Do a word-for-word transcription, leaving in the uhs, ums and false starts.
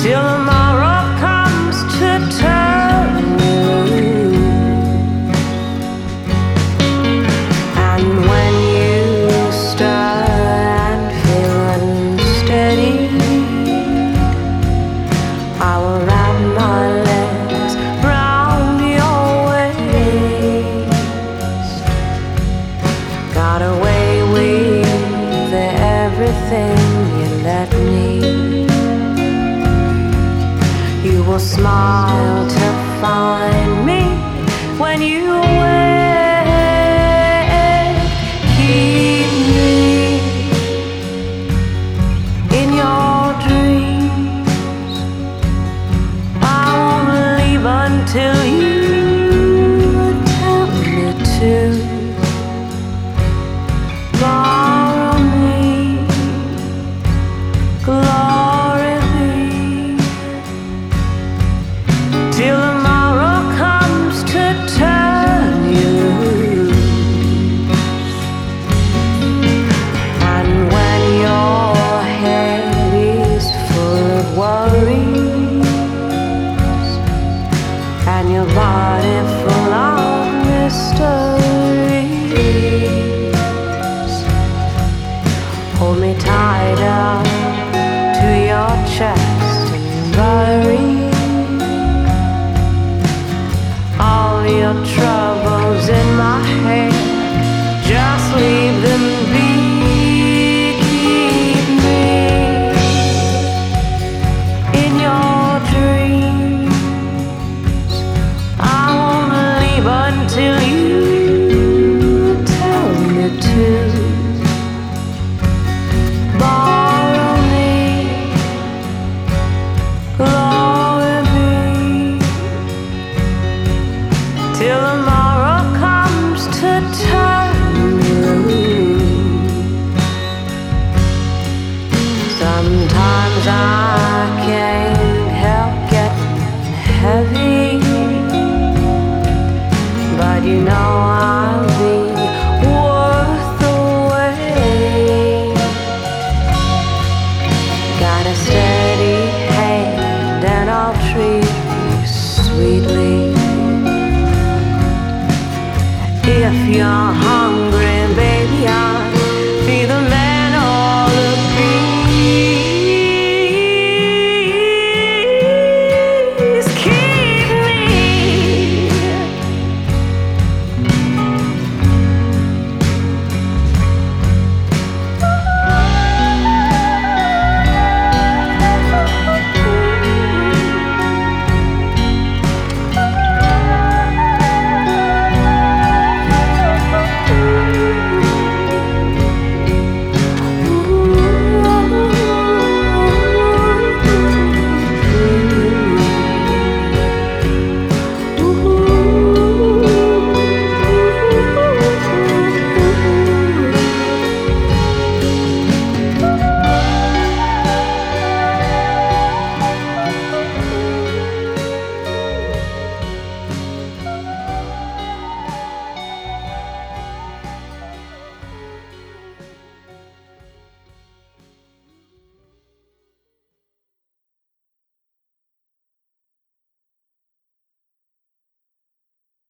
till tomorrow comes to turn you. And when you start and feel unsteady, I will wrap my legs round your waist. Got away with everything you let me. You will smile to find me when you wake. Keep me in your dreams. I won't leave until you tell me to. Borrow me, glory be, till tomorrow comes to turn you. And when your head is full of worries and your body full of mysteries, hold me tighter to your chest and bury all your troubles in my head. Just leave them be. Keep me in your dreams. I won't leave until you tell me to. Borrow me, glory be, till tomorrow comes to turn you. Sometimes I can't help getting heavy, but you know I'll be worth the wait. Got a steady hand and I'll treat you sweetly. If your heart